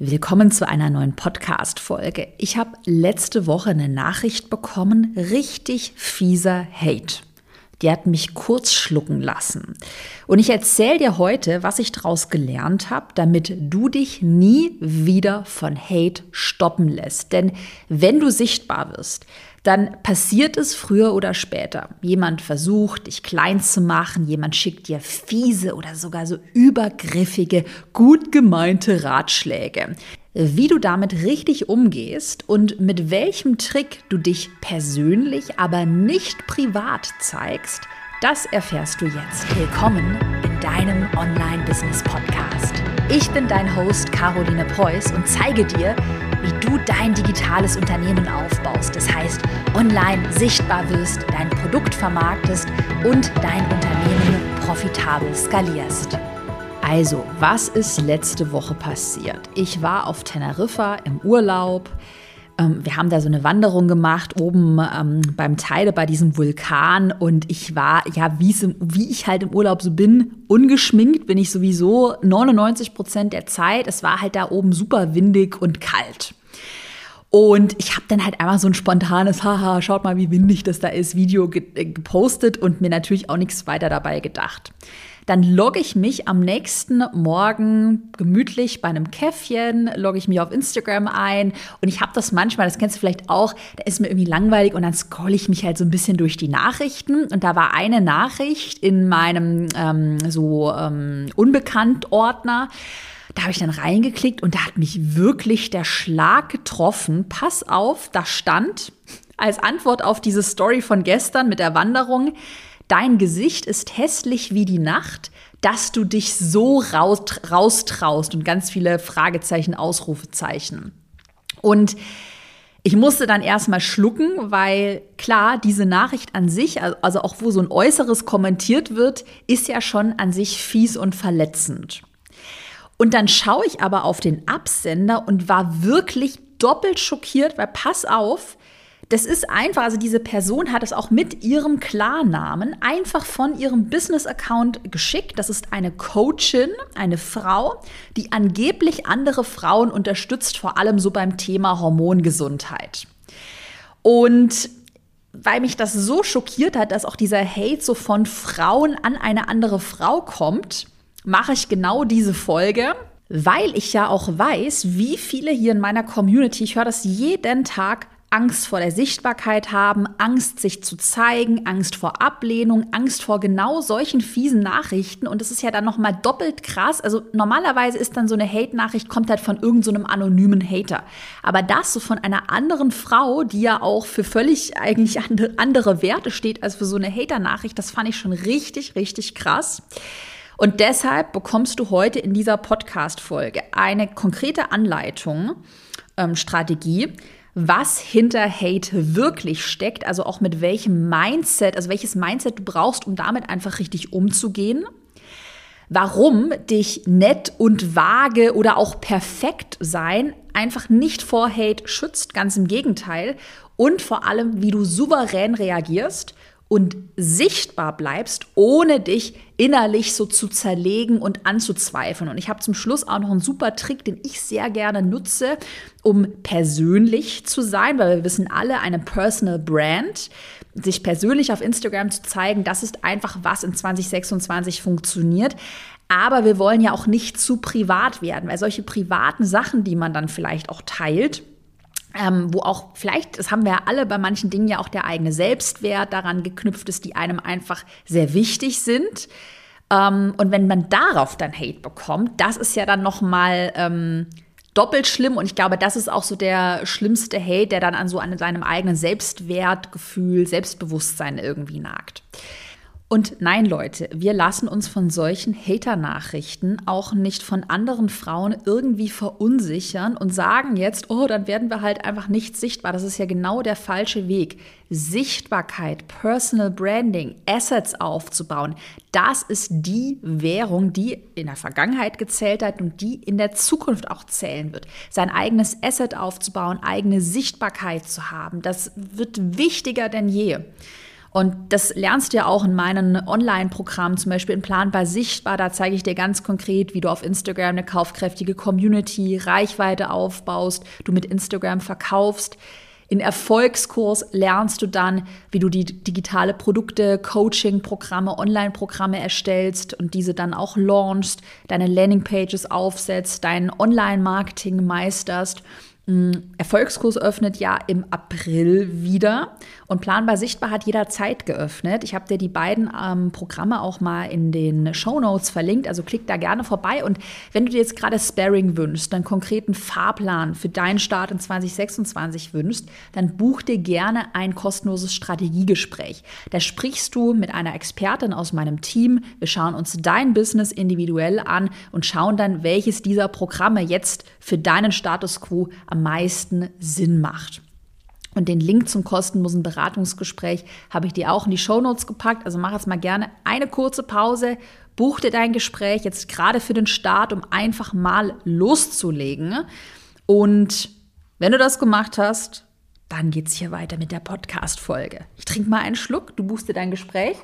Willkommen zu einer neuen Podcast-Folge. Ich habe letzte Woche eine Nachricht bekommen, richtig fieser Hate. Die hat mich kurz schlucken lassen. Und ich erzähle dir heute, was ich daraus gelernt habe, damit du dich nie wieder von Hate stoppen lässt. Denn wenn du sichtbar wirst, dann passiert es früher oder später. Jemand versucht, dich klein zu machen, jemand schickt dir fiese oder sogar so übergriffige, gut gemeinte Ratschläge. Wie du damit richtig umgehst und mit welchem Trick du dich persönlich, aber nicht privat zeigst, das erfährst du jetzt. Willkommen in deinem Online-Business-Podcast. Ich bin dein Host Caroline Preuß und zeige dir, wie du dein digitales Unternehmen aufbaust. Das heißt, online sichtbar wirst, dein Produkt vermarktest und dein Unternehmen profitabel skalierst. Also, was ist letzte Woche passiert? Ich war auf Teneriffa im Urlaub. Wir haben da so eine Wanderung gemacht, oben beim Teide bei diesem Vulkan. Und ich war, ja, wie ich halt im Urlaub so bin, ungeschminkt bin ich sowieso 99% der Zeit. Es war halt da oben super windig und kalt. Und ich habe dann halt einmal so ein spontanes, haha, schaut mal, wie windig das da ist, Video gepostet und mir natürlich auch nichts weiter dabei gedacht. Dann logge ich mich am nächsten Morgen gemütlich bei einem Käffchen, logge ich mich auf Instagram ein und ich habe das manchmal, das kennst du vielleicht auch, da ist mir irgendwie langweilig und dann scrolle ich mich halt so ein bisschen durch die Nachrichten und da war eine Nachricht in meinem Unbekannt-Ordner. Da habe ich dann reingeklickt und da hat mich wirklich der Schlag getroffen. Pass auf, da stand als Antwort auf diese Story von gestern mit der Wanderung: Dein Gesicht ist hässlich wie die Nacht, dass du dich so raustraust und ganz viele Fragezeichen, Ausrufezeichen. Und ich musste dann erstmal schlucken, weil klar, diese Nachricht an sich, also auch wo so ein Äußeres kommentiert wird, ist ja schon an sich fies und verletzend. Und dann schaue ich aber auf den Absender und war wirklich doppelt schockiert, weil pass auf, das ist einfach, also diese Person hat es auch mit ihrem Klarnamen einfach von ihrem Business-Account geschickt. Das ist eine Coachin, eine Frau, die angeblich andere Frauen unterstützt, vor allem so beim Thema Hormongesundheit. Und weil mich das so schockiert hat, dass auch dieser Hate so von Frauen an eine andere Frau kommt, mache ich genau diese Folge, weil ich ja auch weiß, wie viele hier in meiner Community, ich höre das jeden Tag, Angst vor der Sichtbarkeit haben, Angst, sich zu zeigen, Angst vor Ablehnung, Angst vor genau solchen fiesen Nachrichten. Und das ist ja dann nochmal doppelt krass. Also normalerweise ist dann so eine Hate-Nachricht, kommt halt von irgend so einem anonymen Hater. Aber das so von einer anderen Frau, die ja auch für völlig eigentlich andere Werte steht als für so eine Hater-Nachricht, das fand ich schon richtig, richtig krass. Und deshalb bekommst du heute in dieser Podcast-Folge eine konkrete Anleitung, Strategie, was hinter Hate wirklich steckt, also auch mit welchem Mindset, also welches Mindset du brauchst, um damit einfach richtig umzugehen. Warum dich nett und vage oder auch perfekt sein einfach nicht vor Hate schützt, ganz im Gegenteil. Und vor allem, wie du souverän reagierst und sichtbar bleibst, ohne dich innerlich so zu zerlegen und anzuzweifeln. Und ich habe zum Schluss auch noch einen super Trick, den ich sehr gerne nutze, um persönlich zu sein, weil wir wissen alle, eine Personal Brand, sich persönlich auf Instagram zu zeigen, das ist einfach, was in 2026 funktioniert. Aber wir wollen ja auch nicht zu privat werden, weil solche privaten Sachen, die man dann vielleicht auch teilt, wo auch vielleicht, das haben wir ja alle bei manchen Dingen ja auch der eigene Selbstwert daran geknüpft ist, die einem einfach sehr wichtig sind. Und wenn man darauf dann Hate bekommt, das ist ja dann nochmal doppelt schlimm. Und ich glaube, das ist auch so der schlimmste Hate, der dann an seinem eigenen Selbstwertgefühl, Selbstbewusstsein irgendwie nagt. Und nein, Leute, wir lassen uns von solchen Hater-Nachrichten auch nicht von anderen Frauen irgendwie verunsichern und sagen jetzt, oh, dann werden wir halt einfach nicht sichtbar. Das ist ja genau der falsche Weg. Sichtbarkeit, Personal Branding, Assets aufzubauen, das ist die Währung, die in der Vergangenheit gezählt hat und die in der Zukunft auch zählen wird. Sein eigenes Asset aufzubauen, eigene Sichtbarkeit zu haben, das wird wichtiger denn je. Und das lernst du ja auch in meinen Online-Programmen, zum Beispiel in Planbar Sichtbar. Da zeige ich dir ganz konkret, wie du auf Instagram eine kaufkräftige Community, Reichweite aufbaust, du mit Instagram verkaufst. In Erfolgskurs lernst du dann, wie du die digitale Produkte, Coaching-Programme, Online-Programme erstellst und diese dann auch launchst, deine Landingpages aufsetzt, dein Online-Marketing meisterst. Erfolgskurs öffnet ja im April wieder und Planbar Sichtbar hat jederzeit geöffnet. Ich habe dir die beiden Programme auch mal in den Shownotes verlinkt, also klick da gerne vorbei. Und wenn du dir jetzt gerade Sparring wünschst, einen konkreten Fahrplan für deinen Start in 2026 wünschst, dann buch dir gerne ein kostenloses Strategiegespräch. Da sprichst du mit einer Expertin aus meinem Team. Wir schauen uns dein Business individuell an und schauen dann, welches dieser Programme jetzt für deinen Status quo am meisten Sinn macht. Und den Link zum kostenlosen Beratungsgespräch habe ich dir auch in die Shownotes gepackt. Also mach jetzt mal gerne eine kurze Pause, buch dir dein Gespräch jetzt gerade für den Start, um einfach mal loszulegen. Und wenn du das gemacht hast, dann geht es hier weiter mit der Podcast-Folge. Ich trinke mal einen Schluck, du buchst dir dein Gespräch.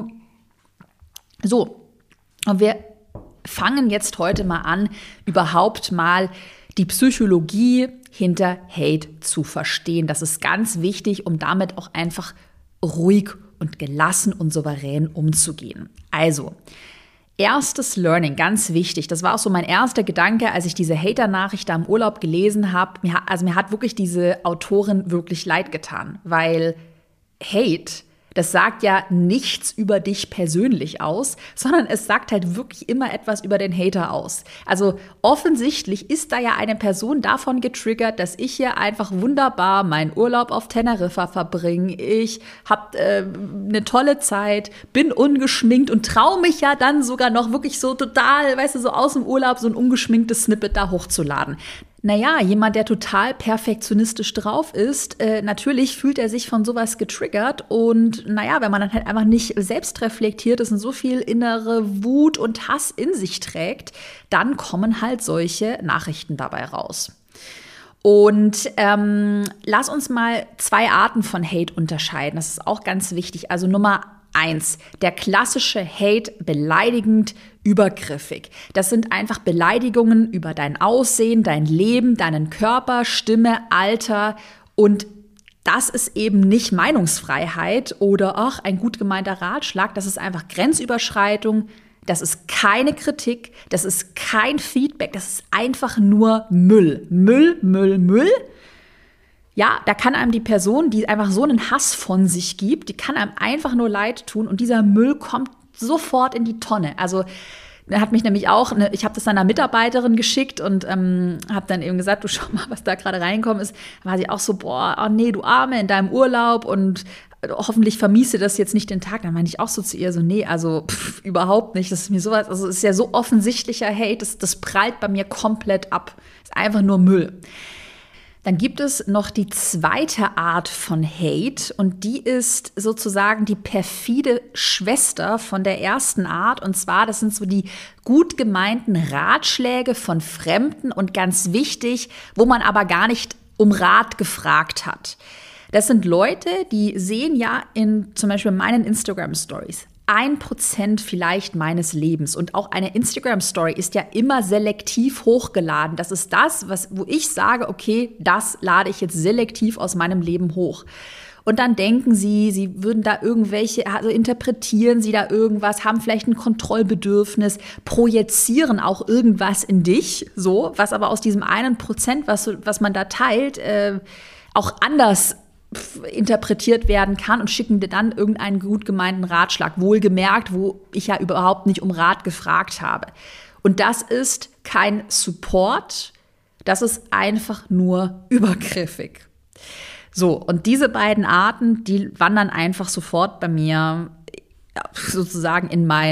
So, und wir fangen jetzt heute mal an, überhaupt mal die Psychologie hinter Hate zu verstehen. Das ist ganz wichtig, um damit auch einfach ruhig und gelassen und souverän umzugehen. Also, erstes Learning, ganz wichtig. Das war auch so mein erster Gedanke, als ich diese Hater-Nachricht da im Urlaub gelesen habe. Mir hat wirklich diese Autorin wirklich leid getan, weil Hate, das sagt ja nichts über dich persönlich aus, sondern es sagt halt wirklich immer etwas über den Hater aus. Also offensichtlich ist da ja eine Person davon getriggert, dass ich hier einfach wunderbar meinen Urlaub auf Teneriffa verbringe. Ich habe eine tolle Zeit, bin ungeschminkt und traue mich ja dann sogar noch wirklich so total, weißt du, so aus dem Urlaub so ein ungeschminktes Snippet da hochzuladen. Naja, jemand, der total perfektionistisch drauf ist, natürlich fühlt er sich von sowas getriggert und naja, wenn man dann halt einfach nicht selbst reflektiert ist und so viel innere Wut und Hass in sich trägt, dann kommen halt solche Nachrichten dabei raus. Und lass uns mal zwei Arten von Hate unterscheiden, das ist auch ganz wichtig. Also Nummer 1, der klassische Hate, beleidigend, übergriffig. Das sind einfach Beleidigungen über dein Aussehen, dein Leben, deinen Körper, Stimme, Alter und das ist eben nicht Meinungsfreiheit oder auch ein gut gemeinter Ratschlag, das ist einfach Grenzüberschreitung, das ist keine Kritik, das ist kein Feedback, das ist einfach nur Müll. Müll. Ja, da kann einem die Person, die einfach so einen Hass von sich gibt, die kann einem einfach nur leid tun und dieser Müll kommt sofort in die Tonne. Also er hat mich nämlich auch, ich habe das dann einer Mitarbeiterin geschickt und habe dann eben gesagt, du schau mal, was da gerade reingekommen ist. Da war sie auch so, boah, oh nee, du Arme, in deinem Urlaub und hoffentlich vermiest dir das jetzt nicht den Tag. Dann meinte ich auch so zu ihr so, nee, also überhaupt nicht. Das ist mir sowas, also es ist ja so offensichtlicher Hate, das prallt bei mir komplett ab. Ist einfach nur Müll. Dann gibt es noch die zweite Art von Hate und die ist sozusagen die perfide Schwester von der ersten Art. Und zwar, das sind so die gut gemeinten Ratschläge von Fremden und ganz wichtig, wo man aber gar nicht um Rat gefragt hat. Das sind Leute, die sehen ja in zum Beispiel meinen Instagram-Stories 1% vielleicht meines Lebens. Und auch eine Instagram-Story ist ja immer selektiv hochgeladen. Das ist das, wo ich sage, okay, das lade ich jetzt selektiv aus meinem Leben hoch. Und dann denken sie würden da also interpretieren sie da irgendwas, haben vielleicht ein Kontrollbedürfnis, projizieren auch irgendwas in dich, so, was aber aus diesem 1%, was man da teilt, auch anders interpretiert werden kann und schicken dir dann irgendeinen gut gemeinten Ratschlag, wohlgemerkt, wo ich ja überhaupt nicht um Rat gefragt habe. Und das ist kein Support, das ist einfach nur übergriffig. So, und diese beiden Arten, die wandern einfach sofort bei mir sozusagen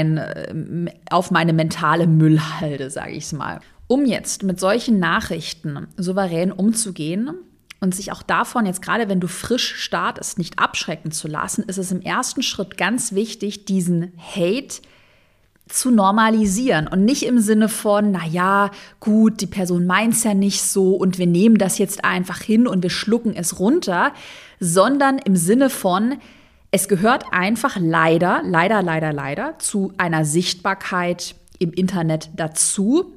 auf meine mentale Müllhalde, sage ich es mal. Um jetzt mit solchen Nachrichten souverän umzugehen, und sich auch davon, jetzt gerade wenn du frisch startest, nicht abschrecken zu lassen, ist es im ersten Schritt ganz wichtig, diesen Hate zu normalisieren. Und nicht im Sinne von, naja, gut, die Person meint's ja nicht so und wir nehmen das jetzt einfach hin und wir schlucken es runter, sondern im Sinne von, Es gehört einfach leider zu einer Sichtbarkeit im Internet dazu.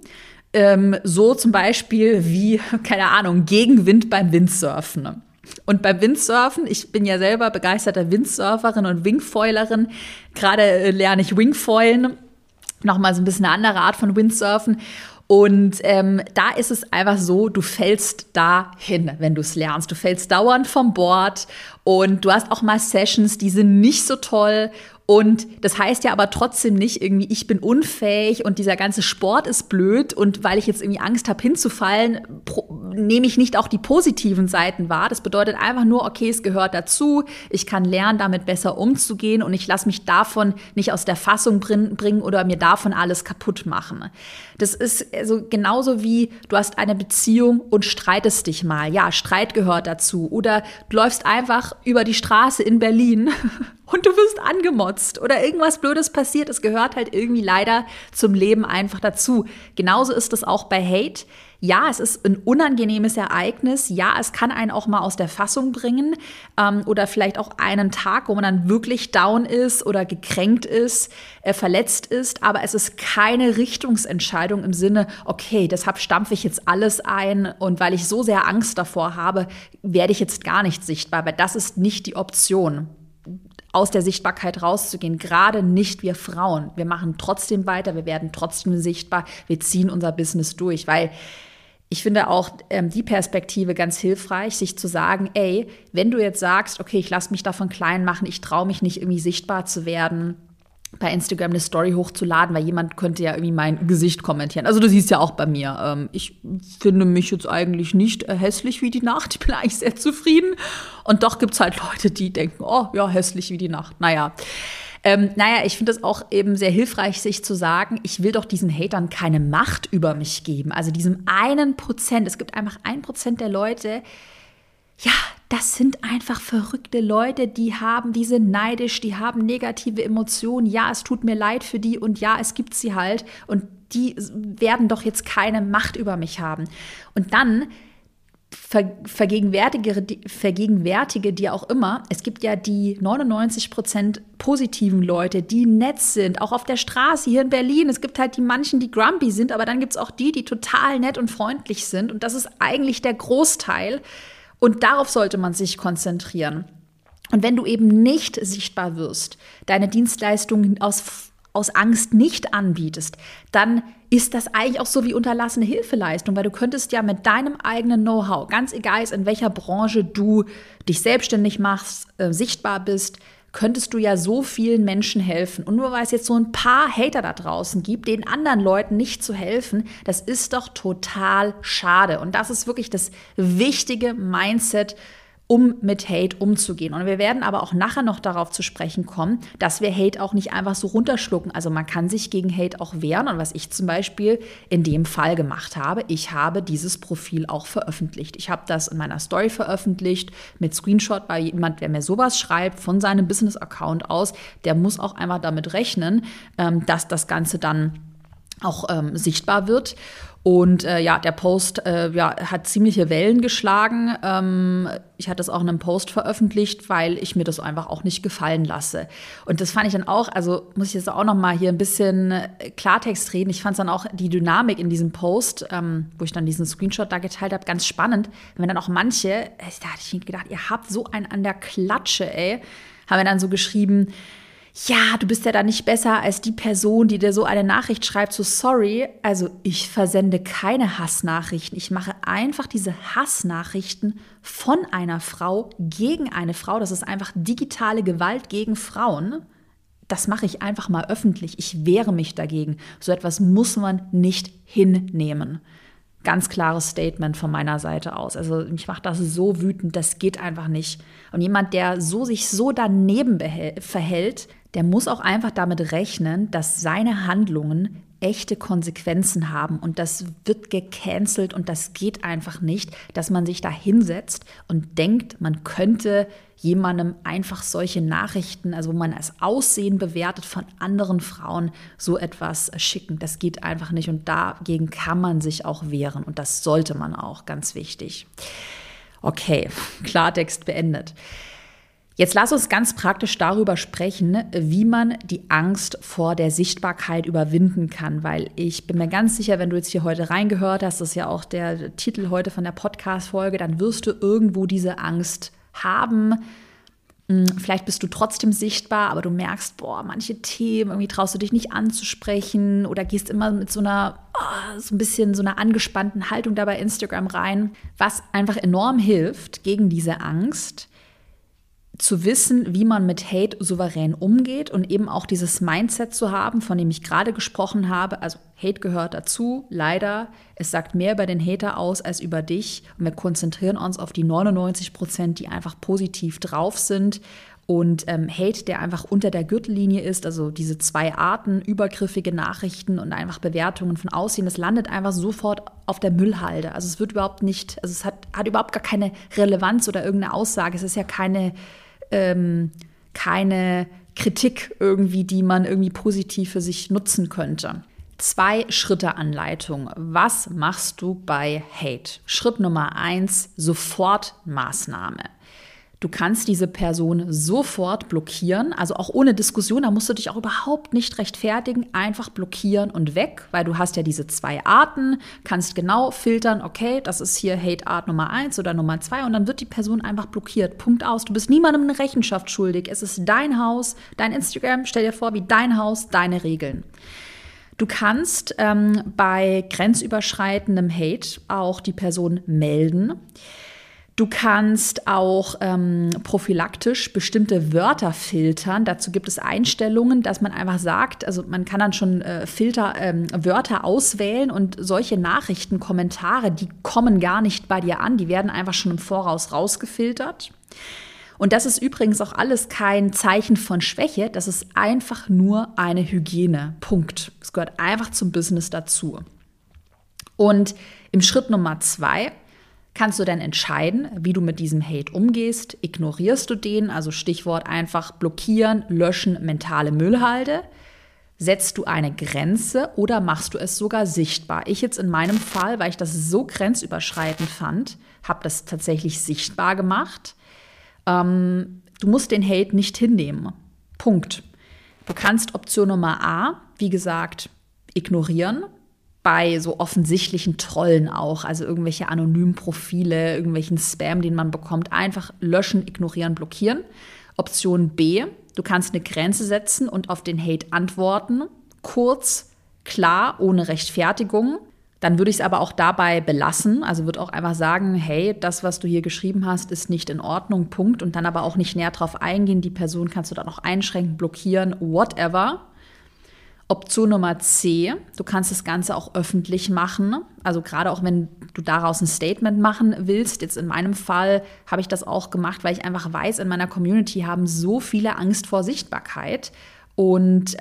So zum Beispiel wie, keine Ahnung, Gegenwind beim Windsurfen. Und beim Windsurfen, ich bin ja selber begeisterte Windsurferin und Wingfoilerin. Gerade lerne ich Wingfoilen, nochmal so ein bisschen eine andere Art von Windsurfen. Und da ist es einfach so, du fällst da hin, wenn du es lernst. Du fällst dauernd vom Board und du hast auch mal Sessions, die sind nicht so toll. Und das heißt ja aber trotzdem nicht irgendwie, ich bin unfähig und dieser ganze Sport ist blöd und weil ich jetzt irgendwie Angst habe hinzufallen, nehme ich nicht auch die positiven Seiten wahr. Das bedeutet einfach nur, okay, es gehört dazu, ich kann lernen, damit besser umzugehen und ich lasse mich davon nicht aus der Fassung bringen oder mir davon alles kaputt machen. Das ist also genauso wie, du hast eine Beziehung und streitest dich mal. Ja, Streit gehört dazu. Oder du läufst einfach über die Straße in Berlin und du wirst angemotzt oder irgendwas Blödes passiert. Es gehört halt irgendwie leider zum Leben einfach dazu. Genauso ist es auch bei Hate. Ja, es ist ein unangenehmes Ereignis. Ja, es kann einen auch mal aus der Fassung bringen oder vielleicht auch einen Tag, wo man dann wirklich down ist oder gekränkt ist, verletzt ist. Aber es ist keine Richtungsentscheidung im Sinne, okay, deshalb stampfe ich jetzt alles ein und weil ich so sehr Angst davor habe, werde ich jetzt gar nicht sichtbar. Weil das ist nicht die Option, aus der Sichtbarkeit rauszugehen, gerade nicht wir Frauen. Wir machen trotzdem weiter, wir werden trotzdem sichtbar, wir ziehen unser Business durch, weil ich finde auch die Perspektive ganz hilfreich, sich zu sagen, ey, wenn du jetzt sagst, okay, ich lasse mich davon klein machen, ich traue mich nicht irgendwie sichtbar zu werden, bei Instagram eine Story hochzuladen, weil jemand könnte ja irgendwie mein Gesicht kommentieren. Also du siehst ja auch bei mir, ich finde mich jetzt eigentlich nicht hässlich wie die Nacht. Ich bin eigentlich sehr zufrieden. Und doch gibt's halt Leute, die denken, oh ja, hässlich wie die Nacht. Naja, ich finde es auch eben sehr hilfreich, sich zu sagen, ich will doch diesen Hatern keine Macht über mich geben. Also diesem 1%, es gibt einfach 1% der Leute, ja, das sind einfach verrückte Leute, die sind neidisch, die haben negative Emotionen. Ja, es tut mir leid für die und ja, es gibt sie halt und die werden doch jetzt keine Macht über mich haben. Und dann vergegenwärtige dir auch immer, es gibt ja die 99% positiven Leute, die nett sind, auch auf der Straße hier in Berlin. Es gibt halt die manchen, die grumpy sind, aber dann gibt es auch die total nett und freundlich sind. Und das ist eigentlich der Großteil. Und darauf sollte man sich konzentrieren. Und wenn du eben nicht sichtbar wirst, deine Dienstleistungen aus Angst nicht anbietest, dann ist das eigentlich auch so wie unterlassene Hilfeleistung, weil du könntest ja mit deinem eigenen Know-how, ganz egal in welcher Branche du dich selbstständig machst, sichtbar bist, könntest du ja so vielen Menschen helfen. Und nur weil es jetzt so ein paar Hater da draußen gibt, den anderen Leuten nicht zu helfen, das ist doch total schade. Und das ist wirklich das wichtige Mindset, um mit Hate umzugehen. Und wir werden aber auch nachher noch darauf zu sprechen kommen, dass wir Hate auch nicht einfach so runterschlucken. Also man kann sich gegen Hate auch wehren. Und was ich zum Beispiel in dem Fall gemacht habe, ich habe dieses Profil auch veröffentlicht. Ich habe das in meiner Story veröffentlicht mit Screenshot, weil jemand, der mir sowas schreibt von seinem Business-Account aus, der muss auch einfach damit rechnen, dass das Ganze dann auch sichtbar wird. Und der Post hat ziemliche Wellen geschlagen. Ich hatte es auch in einem Post veröffentlicht, weil ich mir das einfach auch nicht gefallen lasse. Und das fand ich dann auch, also muss ich jetzt auch noch mal hier ein bisschen Klartext reden. Ich fand es dann auch die Dynamik in diesem Post, wo ich dann diesen Screenshot da geteilt habe, ganz spannend. Wenn dann auch manche, da hatte ich gedacht, ihr habt so einen an der Klatsche, ey, haben wir dann so geschrieben, ja, du bist ja dann nicht besser als die Person, die dir so eine Nachricht schreibt, so sorry, also ich versende keine Hassnachrichten. Ich mache einfach diese Hassnachrichten von einer Frau gegen eine Frau. Das ist einfach digitale Gewalt gegen Frauen. Das mache ich einfach mal öffentlich. Ich wehre mich dagegen. So etwas muss man nicht hinnehmen. Ganz klares Statement von meiner Seite aus. Also mich macht das so wütend, das geht einfach nicht. Und jemand, der sich so daneben verhält, der muss auch einfach damit rechnen, dass seine Handlungen echte Konsequenzen haben. Und das wird gecancelt und das geht einfach nicht, dass man sich da hinsetzt und denkt, man könnte jemandem einfach solche Nachrichten, also wo man das Aussehen bewertet von anderen Frauen, so etwas schicken. Das geht einfach nicht und dagegen kann man sich auch wehren und das sollte man auch, ganz wichtig. Okay, Klartext beendet. Jetzt lass uns ganz praktisch darüber sprechen, wie man die Angst vor der Sichtbarkeit überwinden kann, weil ich bin mir ganz sicher, wenn du jetzt hier heute reingehört hast, das ist ja auch der Titel heute von der Podcast-Folge, dann wirst du irgendwo diese Angst haben. Vielleicht bist du trotzdem sichtbar, aber du merkst, manche Themen, irgendwie traust du dich nicht anzusprechen oder gehst immer mit so einer angespannten Haltung da bei Instagram rein, was einfach enorm hilft gegen diese Angst, zu wissen, wie man mit Hate souverän umgeht und eben auch dieses Mindset zu haben, von dem ich gerade gesprochen habe. Also Hate gehört dazu, leider. Es sagt mehr über den Hater aus als über dich. Und wir konzentrieren uns auf die 99%, die einfach positiv drauf sind. Und Hate, der einfach unter der Gürtellinie ist, also diese 2 Arten, übergriffige Nachrichten und einfach Bewertungen von Aussehen, das landet einfach sofort auf der Müllhalde. Also es wird überhaupt nicht, also es hat überhaupt gar keine Relevanz oder irgendeine Aussage. Es ist ja keine Kritik irgendwie, die man irgendwie positiv für sich nutzen könnte. 2-Schritte-Anleitung. Was machst du bei Hate? Schritt Nummer 1, Sofortmaßnahme. Du kannst diese Person sofort blockieren, also auch ohne Diskussion, da musst du dich auch überhaupt nicht rechtfertigen, einfach blockieren und weg, weil du hast ja diese 2 Arten, kannst genau filtern, okay, das ist hier Hate-Art Nummer 1 oder Nummer 2 und dann wird die Person einfach blockiert, Punkt aus. Du bist niemandem eine Rechenschaft schuldig, es ist dein Haus, dein Instagram, stell dir vor, wie dein Haus, deine Regeln. Du kannst bei grenzüberschreitendem Hate auch die Person melden. Du kannst auch prophylaktisch bestimmte Wörter filtern. Dazu gibt es Einstellungen, dass man einfach sagt, also man kann dann schon Wörter auswählen und solche Nachrichten, Kommentare, die kommen gar nicht bei dir an, die werden einfach schon im Voraus rausgefiltert. Und das ist übrigens auch alles kein Zeichen von Schwäche, das ist einfach nur eine Hygiene. Punkt. Es gehört einfach zum Business dazu. Und im Schritt Nummer 2 kannst du dann entscheiden, wie du mit diesem Hate umgehst. Ignorierst du den, also Stichwort einfach blockieren, löschen, mentale Müllhalde. Setzt du eine Grenze oder machst du es sogar sichtbar? Ich jetzt in meinem Fall, weil ich das so grenzüberschreitend fand, habe das tatsächlich sichtbar gemacht. Du musst den Hate nicht hinnehmen. Punkt. Du kannst Option Nummer A, wie gesagt, ignorieren. Bei so offensichtlichen Trollen auch, also irgendwelche anonymen Profile, irgendwelchen Spam, den man bekommt, einfach löschen, ignorieren, blockieren. Option B, du kannst eine Grenze setzen und auf den Hate antworten, kurz, klar, ohne Rechtfertigung. Dann würde ich es aber auch dabei belassen, also würde auch einfach sagen, hey, das, was du hier geschrieben hast, ist nicht in Ordnung, Punkt. Und dann aber auch nicht näher drauf eingehen, die Person kannst du dann auch einschränken, blockieren, whatever. Option Nummer C, du kannst das Ganze auch öffentlich machen, also gerade auch wenn du daraus ein Statement machen willst. Jetzt in meinem Fall habe ich das auch gemacht, weil ich einfach weiß, in meiner Community haben so viele Angst vor Sichtbarkeit und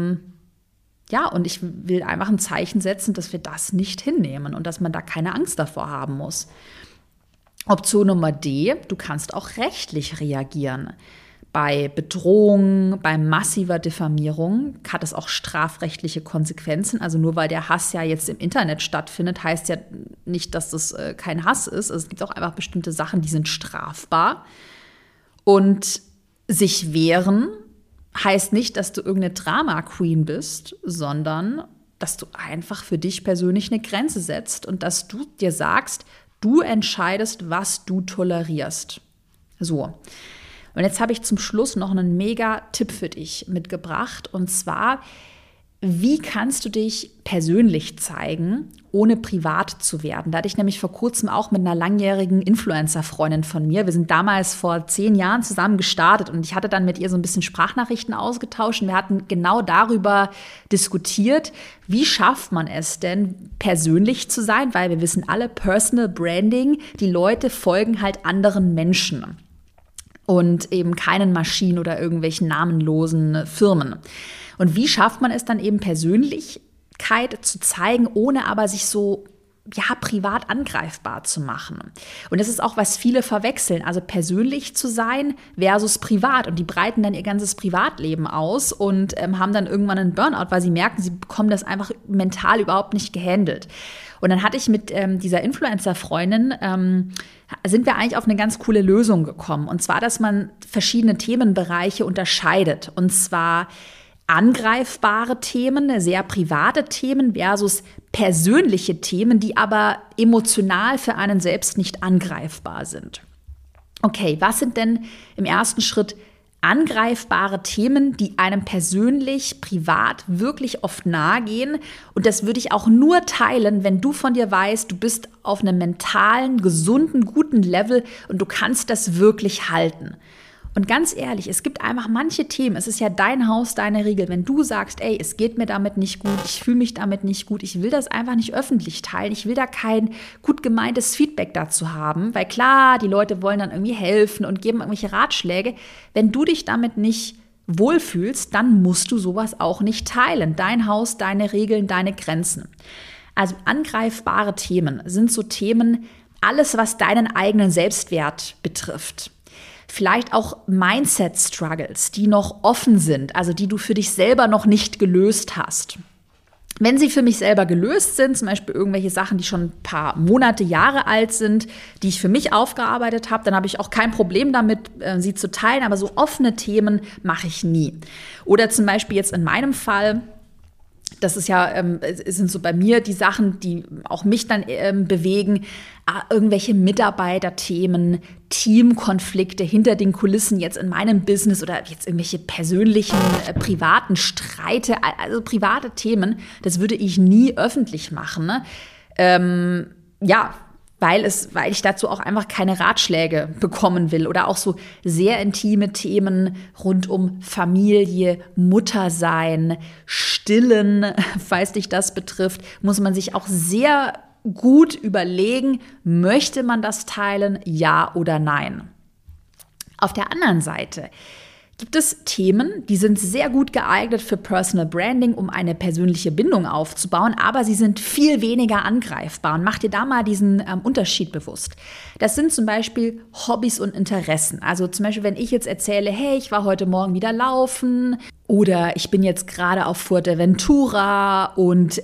und ich will einfach ein Zeichen setzen, dass wir das nicht hinnehmen und dass man da keine Angst davor haben muss. Option Nummer D, du kannst auch rechtlich reagieren. Bei Bedrohung, bei massiver Diffamierung hat es auch strafrechtliche Konsequenzen. Also nur weil der Hass ja jetzt im Internet stattfindet, heißt ja nicht, dass das kein Hass ist. Also es gibt auch einfach bestimmte Sachen, die sind strafbar. Und sich wehren heißt nicht, dass du irgendeine Drama-Queen bist, sondern dass du einfach für dich persönlich eine Grenze setzt und dass du dir sagst, du entscheidest, was du tolerierst. So. Und jetzt habe ich zum Schluss noch einen mega Tipp für dich mitgebracht. Und zwar, wie kannst du dich persönlich zeigen, ohne privat zu werden? Da hatte ich nämlich vor kurzem auch mit einer langjährigen Influencer-Freundin von mir. Wir sind damals vor 10 Jahren zusammen gestartet und ich hatte dann mit ihr so ein bisschen Sprachnachrichten ausgetauscht. Und wir hatten genau darüber diskutiert, wie schafft man es denn, persönlich zu sein? Weil wir wissen alle, Personal Branding, die Leute folgen halt anderen Menschen. Und eben keinen Maschinen oder irgendwelchen namenlosen Firmen. Und wie schafft man es dann eben, Persönlichkeit zu zeigen, ohne aber sich so privat angreifbar zu machen. Und das ist auch, was viele verwechseln. Also persönlich zu sein versus privat. Und die breiten dann ihr ganzes Privatleben aus und haben dann irgendwann einen Burnout, weil sie merken, sie bekommen das einfach mental überhaupt nicht gehandelt. Und dann hatte ich mit dieser Influencer-Freundin, sind wir eigentlich auf eine ganz coole Lösung gekommen. Und zwar, dass man verschiedene Themenbereiche unterscheidet. Und zwar angreifbare Themen, sehr private Themen versus persönliche Themen, die aber emotional für einen selbst nicht angreifbar sind. Okay, was sind denn im ersten Schritt angreifbare Themen, die einem persönlich, privat wirklich oft nahe gehen? Und das würde ich auch nur teilen, wenn du von dir weißt, du bist auf einem mentalen, gesunden, guten Level und du kannst das wirklich halten. Und ganz ehrlich, es gibt einfach manche Themen, es ist ja dein Haus, deine Regel. Wenn du sagst, ey, es geht mir damit nicht gut, ich fühle mich damit nicht gut, ich will das einfach nicht öffentlich teilen, ich will da kein gut gemeintes Feedback dazu haben, weil klar, die Leute wollen dann irgendwie helfen und geben irgendwelche Ratschläge. Wenn du dich damit nicht wohlfühlst, dann musst du sowas auch nicht teilen. Dein Haus, deine Regeln, deine Grenzen. Also angreifbare Themen sind so Themen, alles, was deinen eigenen Selbstwert betrifft. Vielleicht auch Mindset-Struggles, die noch offen sind, also die du für dich selber noch nicht gelöst hast. Wenn sie für mich selber gelöst sind, zum Beispiel irgendwelche Sachen, die schon ein paar Monate, Jahre alt sind, die ich für mich aufgearbeitet habe, dann habe ich auch kein Problem damit, sie zu teilen, aber so offene Themen mache ich nie. Oder zum Beispiel jetzt in meinem Fall, das ist ja, sind so bei mir die Sachen, die auch mich dann bewegen, irgendwelche Mitarbeiterthemen, Teamkonflikte hinter den Kulissen jetzt in meinem Business oder jetzt irgendwelche persönlichen, privaten Streite, also private Themen, das würde ich nie öffentlich machen. Ne? Weil ich dazu auch einfach keine Ratschläge bekommen will. Oder auch so sehr intime Themen rund um Familie, Muttersein, Stillen, falls dich das betrifft, muss man sich auch sehr gut überlegen, möchte man das teilen, ja oder nein. Auf der anderen Seite gibt es Themen, die sind sehr gut geeignet für Personal Branding, um eine persönliche Bindung aufzubauen, aber sie sind viel weniger angreifbar. Und mach dir da mal diesen Unterschied bewusst. Das sind zum Beispiel Hobbys und Interessen. Also zum Beispiel, wenn ich jetzt erzähle, hey, ich war heute Morgen wieder laufen oder ich bin jetzt gerade auf Fuerteventura und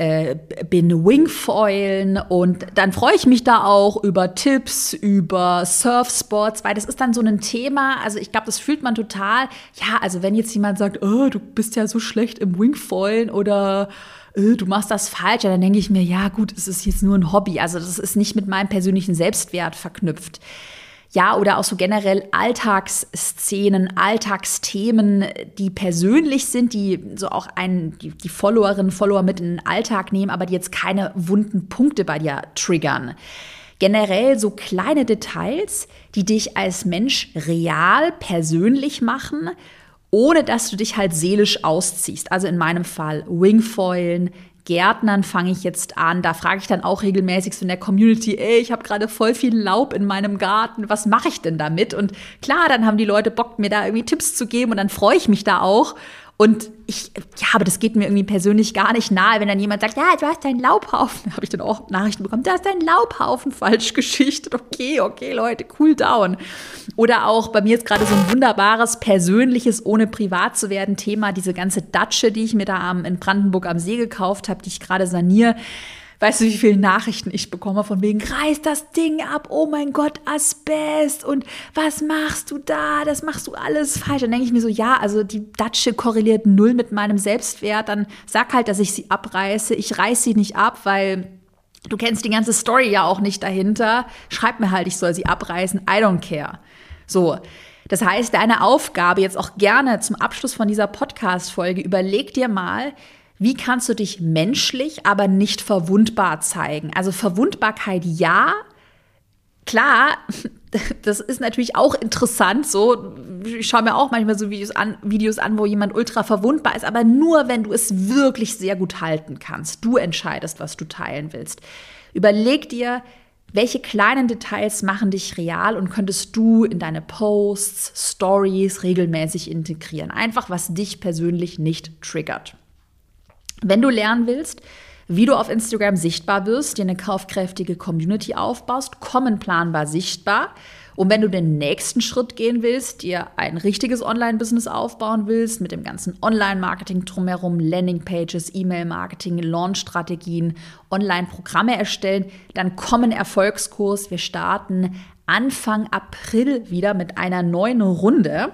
bin Wingfoilen und dann freue ich mich da auch über Tipps, über Surfspots, weil das ist dann so ein Thema, also ich glaube, das fühlt man total. Ja, also wenn jetzt jemand sagt, oh, du bist ja so schlecht im Wingfoilen oder du machst das falsch, dann denke ich mir, ja gut, es ist jetzt nur ein Hobby, also das ist nicht mit meinem persönlichen Selbstwert verknüpft. Ja, oder auch so generell Alltagsszenen, Alltagsthemen, die persönlich sind, die so auch die Followerinnen und Follower mit in den Alltag nehmen, aber die jetzt keine wunden Punkte bei dir triggern. Generell so kleine Details, die dich als Mensch real, persönlich machen, ohne dass du dich halt seelisch ausziehst. Also in meinem Fall Wingfoilen, Gärtnern fange ich jetzt an. Da frage ich dann auch regelmäßig so in der Community, ey, ich habe gerade voll viel Laub in meinem Garten, was mache ich denn damit? Und klar, dann haben die Leute Bock, mir da irgendwie Tipps zu geben und dann freue ich mich da auch. Und aber das geht mir irgendwie persönlich gar nicht nahe, wenn dann jemand sagt, ja, du hast deinen Laubhaufen. Habe ich dann auch Nachrichten bekommen, du hast deinen Laubhaufen falsch geschichtet. Okay, Leute, cool down. Oder auch bei mir ist gerade so ein wunderbares, persönliches, ohne privat zu werden Thema, diese ganze Datsche, die ich mir da in Brandenburg am See gekauft habe, die ich gerade saniere. Weißt du, wie viele Nachrichten ich bekomme von wegen, reiß das Ding ab, oh mein Gott, Asbest und was machst du da, das machst du alles falsch. Dann denke ich mir so, ja, also die Datsche korreliert null mit meinem Selbstwert, dann sag halt, dass ich sie abreiße. Ich reiß sie nicht ab, weil du kennst die ganze Story ja auch nicht dahinter. Schreib mir halt, ich soll sie abreißen, I don't care. So, das heißt, deine Aufgabe jetzt auch gerne zum Abschluss von dieser Podcast-Folge, überleg dir mal, wie kannst du dich menschlich, aber nicht verwundbar zeigen? Also Verwundbarkeit ja, klar, das ist natürlich auch interessant. So, ich schaue mir auch manchmal so Videos an, wo jemand ultra verwundbar ist, aber nur, wenn du es wirklich sehr gut halten kannst. Du entscheidest, was du teilen willst. Überleg dir, welche kleinen Details machen dich real und könntest du in deine Posts, Stories regelmäßig integrieren. Einfach, was dich persönlich nicht triggert. Wenn du lernen willst, wie du auf Instagram sichtbar wirst, dir eine kaufkräftige Community aufbaust, kommen planbar sichtbar. Und wenn du den nächsten Schritt gehen willst, dir ein richtiges Online-Business aufbauen willst, mit dem ganzen Online-Marketing drumherum, Landingpages, E-Mail-Marketing, Launch-Strategien, Online-Programme erstellen, dann kommen Erfolgskurs. Wir starten Anfang April wieder mit einer neuen Runde.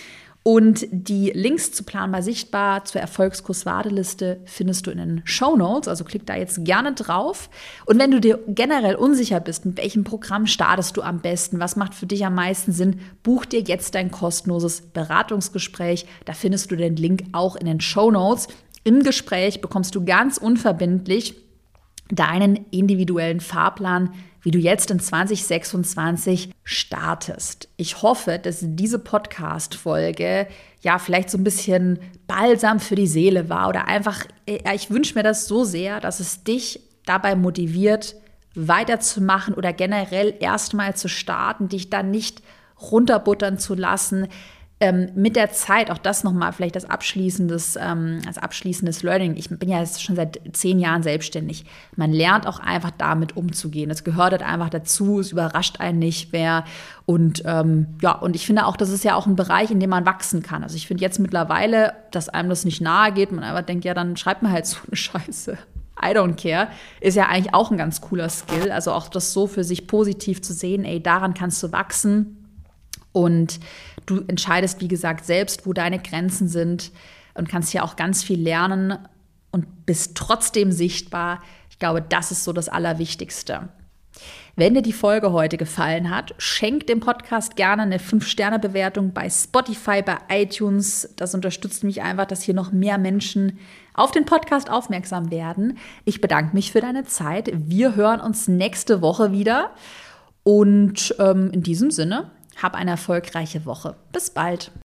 Und die Links zu Planbar Sichtbar, zur Erfolgskurs-Warteliste findest du in den Shownotes, also klick da jetzt gerne drauf. Und wenn du dir generell unsicher bist, mit welchem Programm startest du am besten, was macht für dich am meisten Sinn, buch dir jetzt dein kostenloses Beratungsgespräch. Da findest du den Link auch in den Shownotes. Im Gespräch bekommst du ganz unverbindlich deinen individuellen Fahrplan, wie du jetzt in 2026 startest. Ich hoffe, dass diese Podcast-Folge ja vielleicht so ein bisschen Balsam für die Seele war oder einfach, ich wünsche mir das so sehr, dass es dich dabei motiviert, weiterzumachen oder generell erstmal zu starten, dich dann nicht runterbuttern zu lassen. Mit der Zeit, auch das nochmal vielleicht als abschließendes Learning. Ich bin ja jetzt schon seit 10 Jahren selbstständig. Man lernt auch einfach damit umzugehen. Das gehört halt einfach dazu, es überrascht einen nicht mehr. Und und ich finde auch, das ist ja auch ein Bereich, in dem man wachsen kann. Also ich finde jetzt mittlerweile, dass einem das nicht nahe geht, man einfach denkt, ja, dann schreibt man halt so eine Scheiße. I don't care, ist ja eigentlich auch ein ganz cooler Skill. Also auch das so für sich positiv zu sehen, daran kannst du wachsen. Und du entscheidest, wie gesagt, selbst, wo deine Grenzen sind und kannst hier auch ganz viel lernen und bist trotzdem sichtbar. Ich glaube, das ist so das Allerwichtigste. Wenn dir die Folge heute gefallen hat, schenk dem Podcast gerne eine 5-Sterne-Bewertung bei Spotify, bei iTunes. Das unterstützt mich einfach, dass hier noch mehr Menschen auf den Podcast aufmerksam werden. Ich bedanke mich für deine Zeit. Wir hören uns nächste Woche wieder. Und in diesem Sinne, hab eine erfolgreiche Woche. Bis bald.